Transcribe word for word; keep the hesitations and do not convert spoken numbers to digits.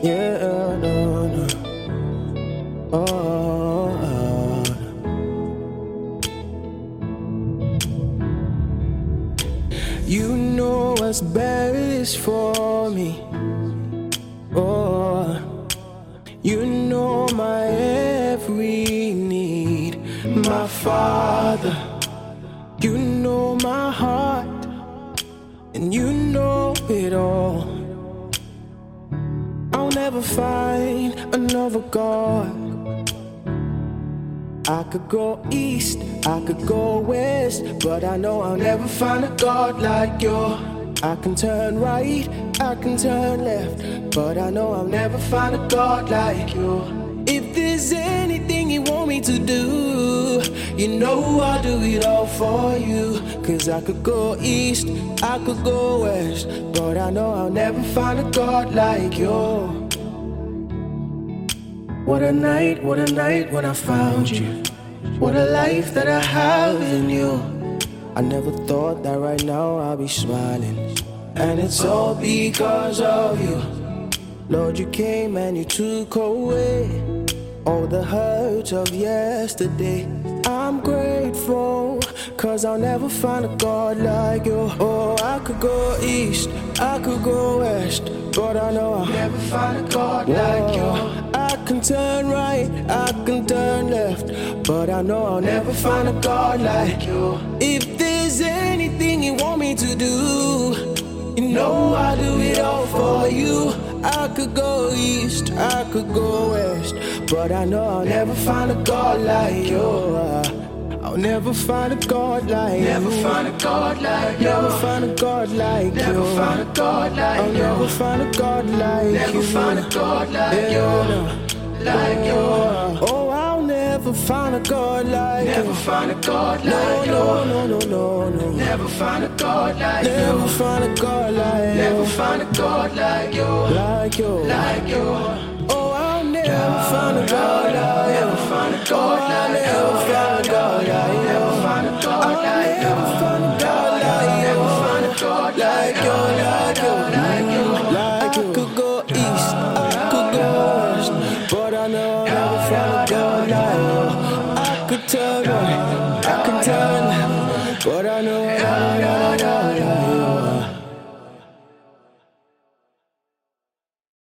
Yeah, no, no. Oh, oh. You know what's best for me. Oh, you know my every need. My Father, you know my heart, and you know it all. I'll never find another God. I could go east, I could go west, but I know I'll never find a God like yours. I can turn right, I can turn left, but I know I'll never find a God like you. If there's anything you want me to do, you know I'll do it all for you. Cause I could go east, I could go west, but I know I'll never find a God like you. What a night, what a night when I found you. What a life that I have in you. I never thought that right now I'll be smiling, and it's all because of you. Lord, you came and you took away all the hurt of yesterday. I'm grateful, cause I'll never find a God like you. Oh, I could go east, I could go west, but I know I'll never find a God like you. I can turn right, I can turn left, but I know I'll never find a God like you. If there's anything you want me to do, you know I'll do it all for you. I could go east, I could go west, but I know I'll never find a God like you. I'll never find a God like you. Never find a God like you. Never find a God like you. Never find a God like you. I'll never find a God like you. Never find a God like you. Like you. Oh, I'll never find a God like you. Never find a God like you. No, no, no, no, no. Never find a God like you. Never find a God like you. Never find a God like you. Like you. Like you. Oh, I'll never find a God like you. Never find a God like you. Never find a God like you. Never find a God like you. Never find a God like you. Never find a God like you. Like you. Like you. Like you. I could go east, I could go west, but I know I'll never find a God like you. I could tell